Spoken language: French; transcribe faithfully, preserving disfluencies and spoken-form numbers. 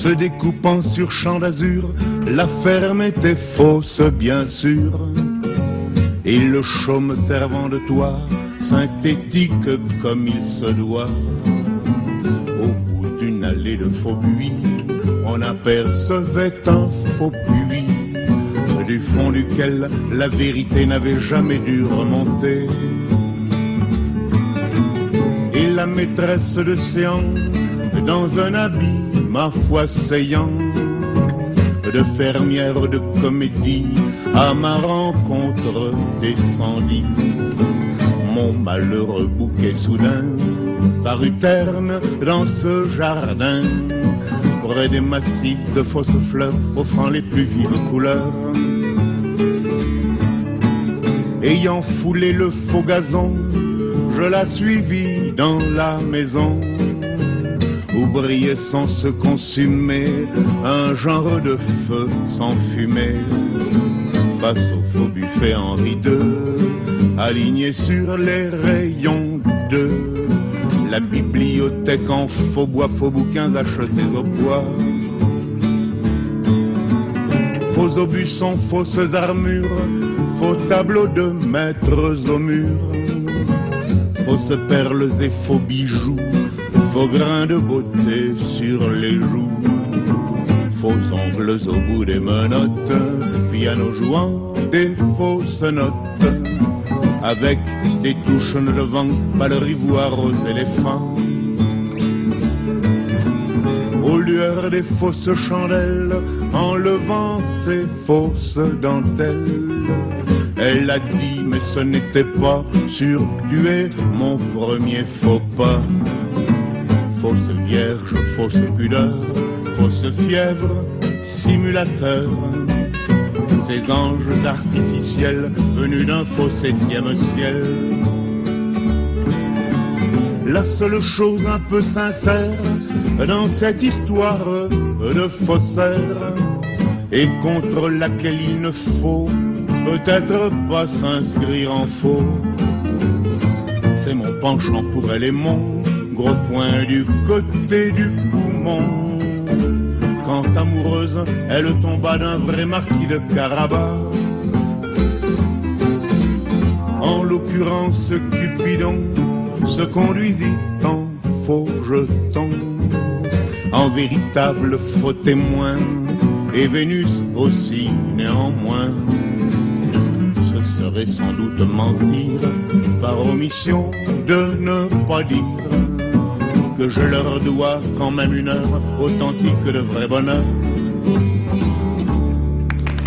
se découpant sur champ d'azur, la ferme était fausse bien sûr, et le chaume servant de toit, synthétique comme il se doit. Au bout d'une allée de faux buis, on apercevait un faux puits, du fond duquel la vérité n'avait jamais dû remonter. Et la maîtresse de séance, dans un habit, ma foi saillant, de fermière de comédie, à ma rencontre descendit. Mon malheureux bouquet soudain parut terne dans ce jardin, près des massifs de fausses fleurs offrant les plus vives couleurs. Ayant foulé le faux gazon, je la suivis dans la maison, où brillait sans se consumer un genre de feu sans fumée. Face au faux buffet Henri deux, aligné sur les rayons de la bibliothèque en faux bois, faux bouquins achetés au poids. Faux aubusons, fausses armures, faux tableaux de maîtres au mur, fausses perles et faux bijoux, faux grains de beauté sur les joues, faux ongles au bout des menottes, piano jouant des fausses notes, avec des touches de vent, balles ivoire aux éléphants. Aux lueurs des fausses chandelles, enlevant ces fausses dentelles, elle a dit, mais ce n'était pas sûr, tu es mon premier faux pas. Fausse vierge, fausse pudeur, fausse fièvre, simulateur, ces anges artificiels venus d'un faux septième ciel. La seule chose un peu sincère dans cette histoire de faussaire, et contre laquelle il ne faut peut-être pas s'inscrire en faux, c'est mon penchant pour elle et mon gros point du côté du poumon. Quand amoureuse, elle tomba d'un vrai marquis de Carabas. En l'occurrence, Cupidon se conduisit en faux jeton, en véritable faux témoin, et Vénus aussi néanmoins. Ce serait sans doute mentir, par omission de ne pas dire, que je leur dois quand même une heure authentique de vrai bonheur.